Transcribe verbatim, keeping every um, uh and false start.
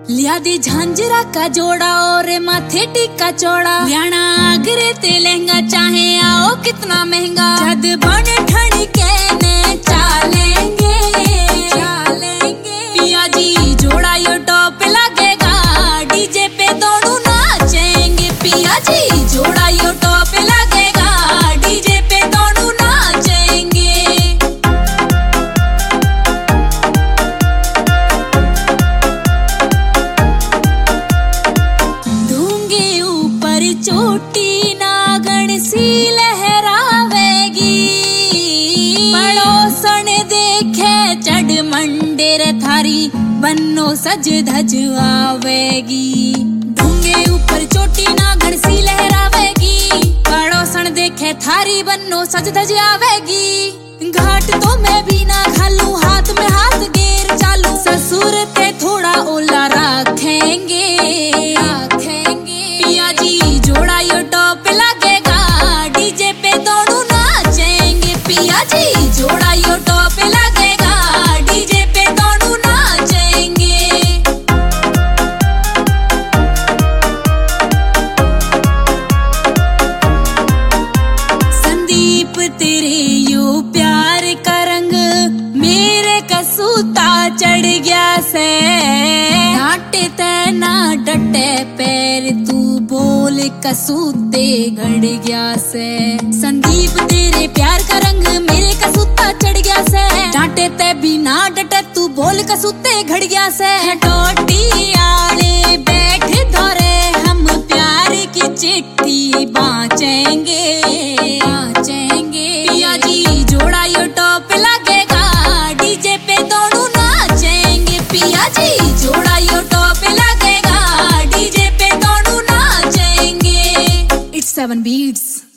लिया दी झांझरा का जोड़ा और माथे टीका चौड़ा, ब्याना आगरे ते लहंगा चाहे आओ कितना महंगा, जद बने ठणी के ने चालेंगे चालेंगे पिया जी जोड़ा यो टॉप लगेगा, डीजे पे दोनों नाचेंगे पिया जी जोड़ा यो टॉप लगेगा, डीजे पे दोनों नाचेंगे। चोटी नागण सी लहरावेगी, पड़ोसन देखे चढ़ मंडेर थारी, बन्नो सज धज आवेगी। ढूंगे ऊपर चोटी नागण सी लहरावेगी, पड़ोसन देखे थारी, बन्नो सज धज आवेगी। घाट तो मैं भी ना खालू, हाथ में हाथ गेर चालू, ससुर ते थोड़ा ओला रखेंगे रखेंगे पिया जी जोड़ा यो टॉप लगेगा, डीजे पे दोनों नाचेंगे पिया जी जोड़ा यो टॉप लगेगा, डीजे पे दोनों नाचेंगे। संदीप तेरे यो प्यार का रंग मेरे कसूता चढ़ गया से, डांटे ते ना डटे पैर तू बोल कसूते गड़ गया से। संदीप तेरे प्यार का रंग मेरे कसूता चढ़ गया से, डांटे ते भी ना डटे तू बोल कसूते घड़ गया से। टोटी आले बैठ धोरे हम प्यार की चिट्ठी बांचेंगे बांचेंगे पिया जी जोड़ा यो टॉप लगेगा, डीजे पे दोनों नाचेंगे पिया जी जोड़ा यो टॉप लगेगा, डीजे पे दोनों नाचेंगे। It's seven beats.